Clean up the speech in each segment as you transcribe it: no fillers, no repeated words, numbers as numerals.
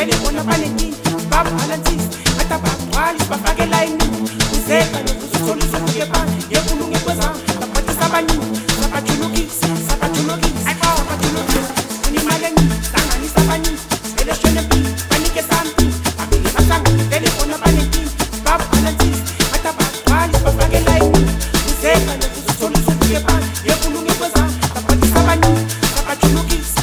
vele bona banenkinga sibabhalansise ngathi abagcwali sibafake elayinini kuzeka lokuzitholisa ukuke phansi yekulunge kwezami ngaphathisa abaningi sabajulukisa unimali eningi hlanganisa abaningi vele shwene empini banike something babili bahlangane vele bona banenkinga sibabhalansise ngathi abagcwali sibafake elayinini kuzeka lokuzitholisa ukuke phansi yekulunge kwezami ngaphathisa abaningi sabajulukisa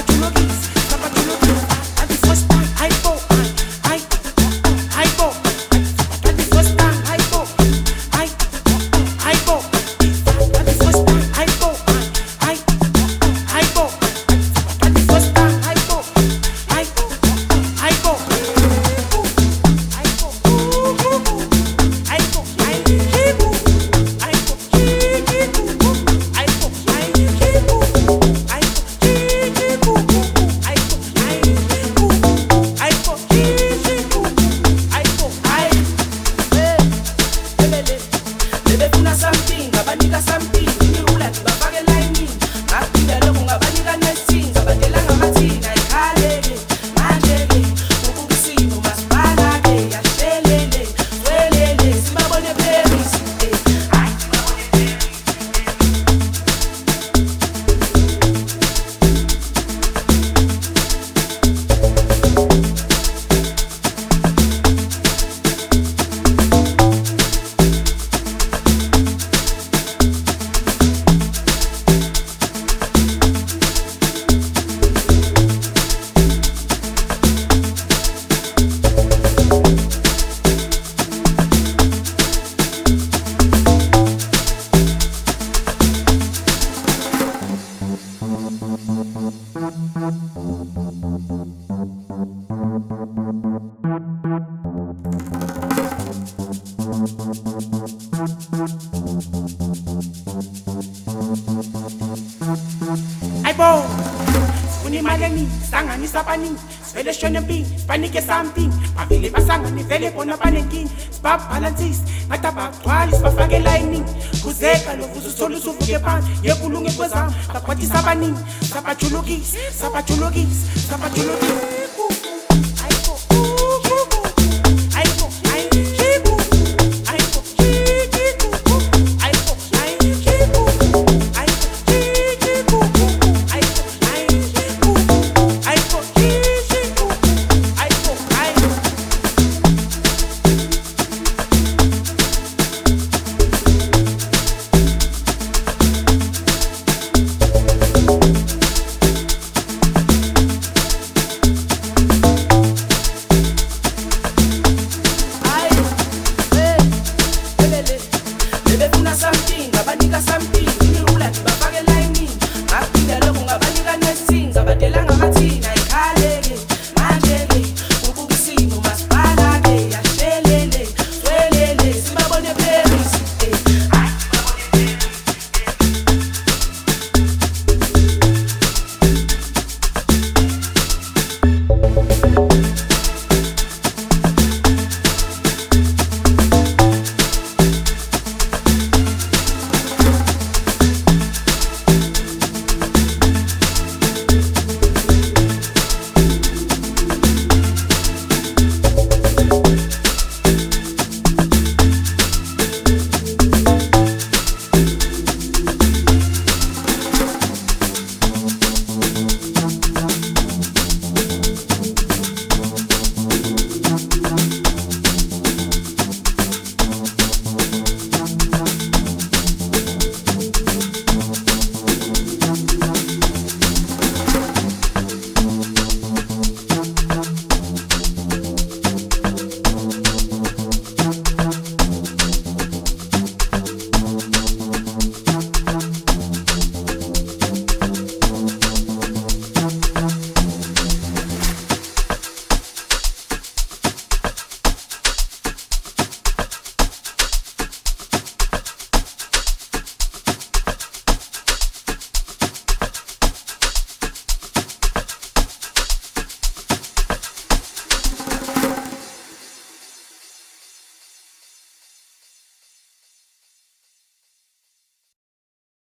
unimali eningi hlanganisa abaningi sivele shwene empini banike something babili bahlangane vele bona banenkinga sibabhalansise ngathi abagcwali sibafake elayinini kuzeka lokuzitholisa uvuke phansi yekulunge kwezami ngaphathisa abaningi sabajulukisa